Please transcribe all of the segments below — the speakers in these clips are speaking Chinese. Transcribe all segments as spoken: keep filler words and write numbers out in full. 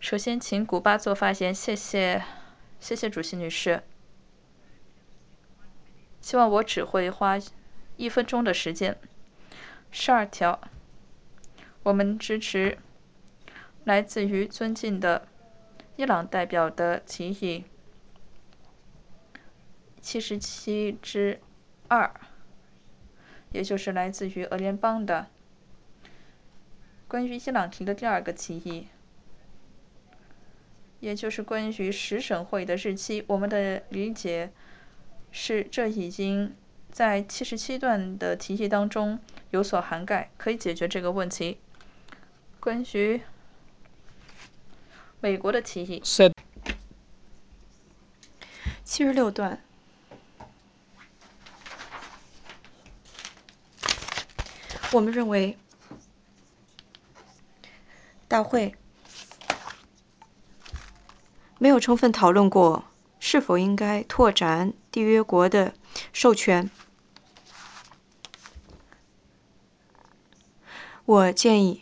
首先，请古巴做发言，谢谢，谢谢主席女士。希望我只会花一分钟的时间。十二条，我们支持来自于尊敬的伊朗代表的提议。七十七之二，也就是来自于俄联邦的关于伊朗提的第二个提议。也就是关于十省会的日期，我们的理解是这已经在七十七段的提议当中有所涵盖，可以解决这个问题。关于美国的提议， 七十六段，我们认为大会没有充分讨论过是否应该拓展缔约国的授权。我建议，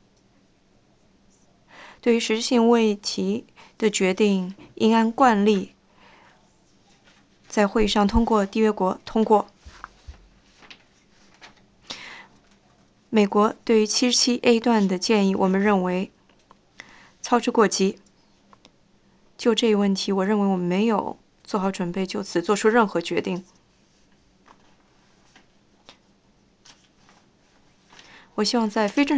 对于实质性问题的决定应按惯例在会议上通过缔约国通过。美国对于 七十七 A 段的建议，我们认为操之过急。就这一问题，我认为我们没有做好准备就此做出任何决定。我希望在非正